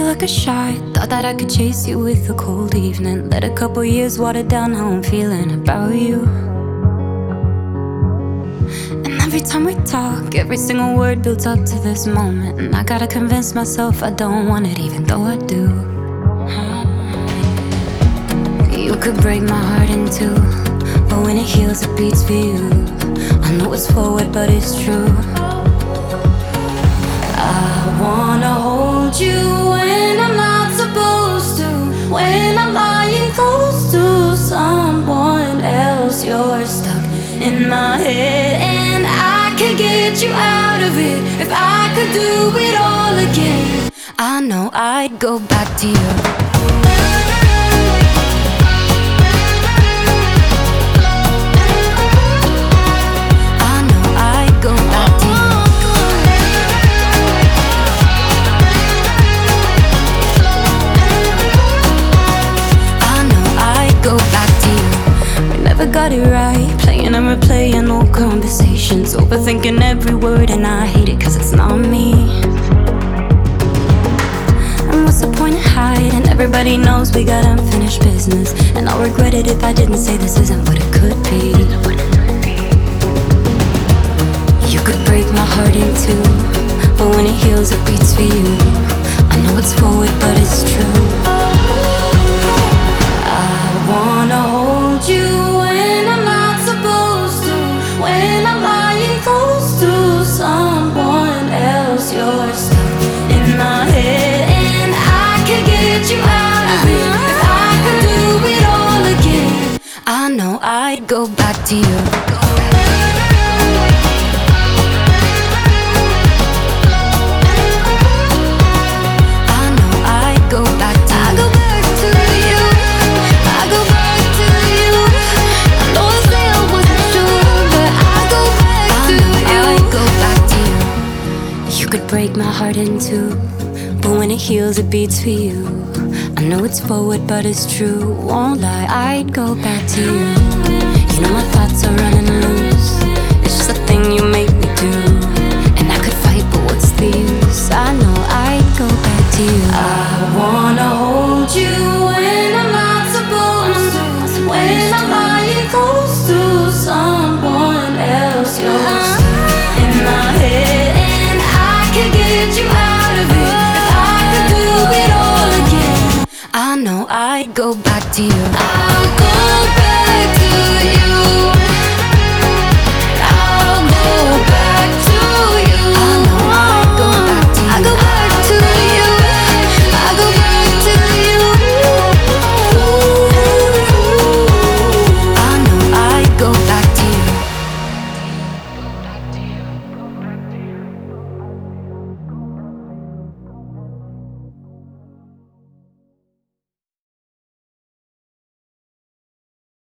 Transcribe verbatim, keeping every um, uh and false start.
like a shot. Thought that I could chase you with a cold evening. Let a couple years water down how I'm feeling about you. And every time we talk, every single word builds up to this moment. And I gotta convince myself I don't want it, even though I do. You could break my heart in two, but when it heals, it beats for you. I know it's forward, but it's true. I wanna hold you when I'm not supposed to, when I'm lying close to someone else. You're stuck in my head, and I could get you out of it if I could do it all again. I know I'd go back to you. Got it right, playing and replaying old conversations, overthinking every word, and I hate it cause it's not me. And what's the point of hiding? Everybody knows we got unfinished business, and I'll regret it if I didn't say this isn't what it could be. You could break my heart in two, but when it heals it beats for you. I know it's forward but it's true. I wanna hold you when I'm not supposed to, when I'm lying close to someone else. You're stuck in my head, and I could get you out of it if I could do it all again. I know I'd go back to you. Break my heart in two, but when it heals it beats for you. I know it's forward but it's true, won't lie, I'd go back to you. You know my thoughts are running loose, it's just a thing you make me do. And I could fight but what's the use? I know I'd go back to you. I wanna hold you when I'm not supposed to, when I'm lying close to someone else. You're stuck in my head, could get you out of it if I could do it all again. I know I'd go back to you. I